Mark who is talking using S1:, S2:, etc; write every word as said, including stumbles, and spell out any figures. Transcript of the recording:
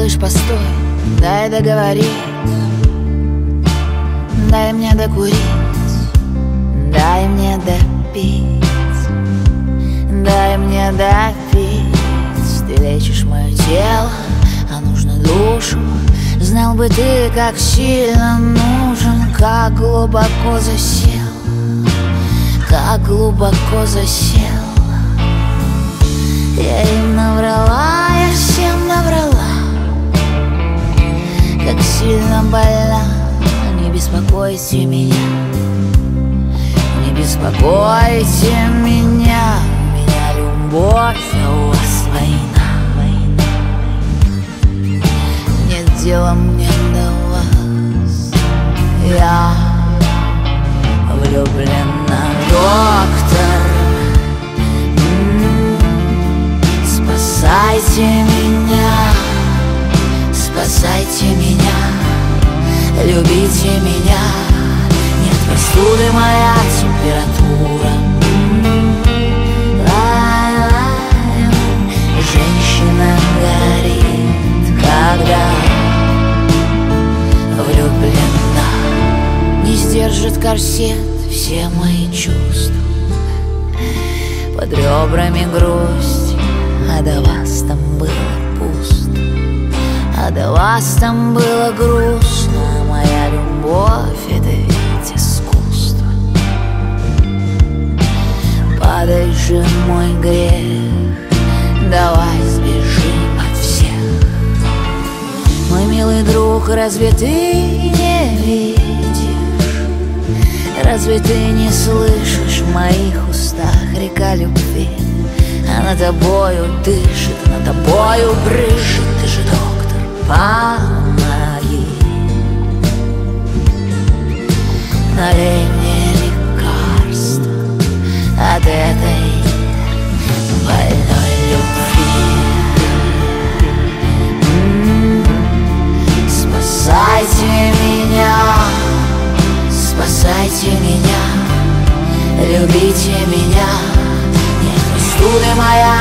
S1: Малыш, постой, дай договорить, дай мне докурить, дай мне допить, дай мне допить. Ты лечишь мое тело, а нужно душу. Знал бы ты, как сильно нужен, как глубоко засел, как глубоко засел. Я им наврала, я всем наврала, как сильно больна. Не беспокойте меня, не беспокойте меня. У меня любовь, а у вас война. Нет дела мне до вас, я влюблена, доктор. Спасайте меня, спасайте меня, любите меня. Нет простуды, моя температура. Женщина горит, когда влюблена. Не сдержит корсет все мои чувства, под ребрами грусть. А до вас там было пусто, а до вас там было грустно. Моя любовь — это ведь искусство. Падай же, мой грех, давай сбежим от всех. Мой милый друг, разве ты не видишь? Разве ты не слышишь в моих устах река любви? Она тобою дышит, она тобою брызжет. Ты же доктор, помоги. Налей мне лекарство от этой больной любви. М-м-м. Спасайте меня, спасайте меня, любите меня. Простуда моя